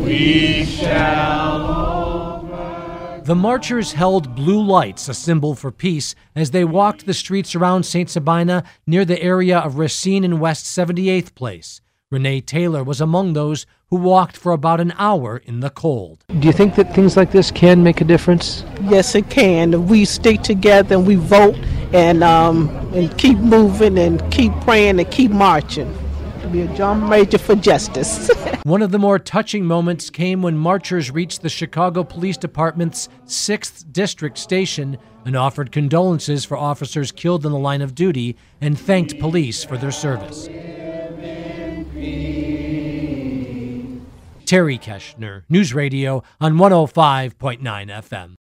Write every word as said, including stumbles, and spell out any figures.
we shall. The marchers held blue lights, a symbol for peace, as they walked the streets around Saint Sabina near the area of Racine and West seventy-eighth Place. Renee Taylor was among those who walked for about an hour in the cold. Do you think that things like this can make a difference? Yes, it can. If we stick together and we vote and um, and keep moving and keep praying and keep marching. It'll be a John Major for justice. One of the more touching moments came when marchers reached the Chicago Police Department's sixth District station and offered condolences for officers killed in the line of duty and thanked police for their service. Terry Keshner, News Radio on one oh five point nine F M.